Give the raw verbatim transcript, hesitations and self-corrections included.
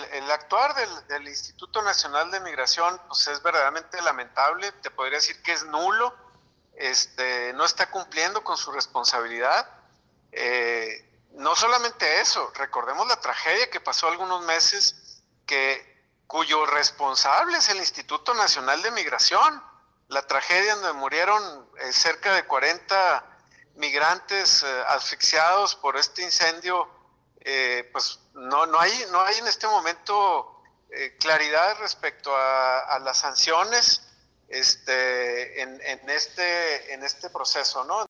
el actuar del, del Instituto Nacional de Migración pues es verdaderamente lamentable, te podría decir que es nulo, este, no está cumpliendo con su responsabilidad. Eh, no solamente eso, recordemos la tragedia que pasó algunos meses, que, cuyo responsable es el Instituto Nacional de Migración, la tragedia en donde murieron eh, cerca de cuarenta migrantes eh, asfixiados por este incendio. Eh, pues no, no, hay, no hay en este momento eh, claridad respecto a, a las sanciones este, en, en, este, en este proceso, ¿no?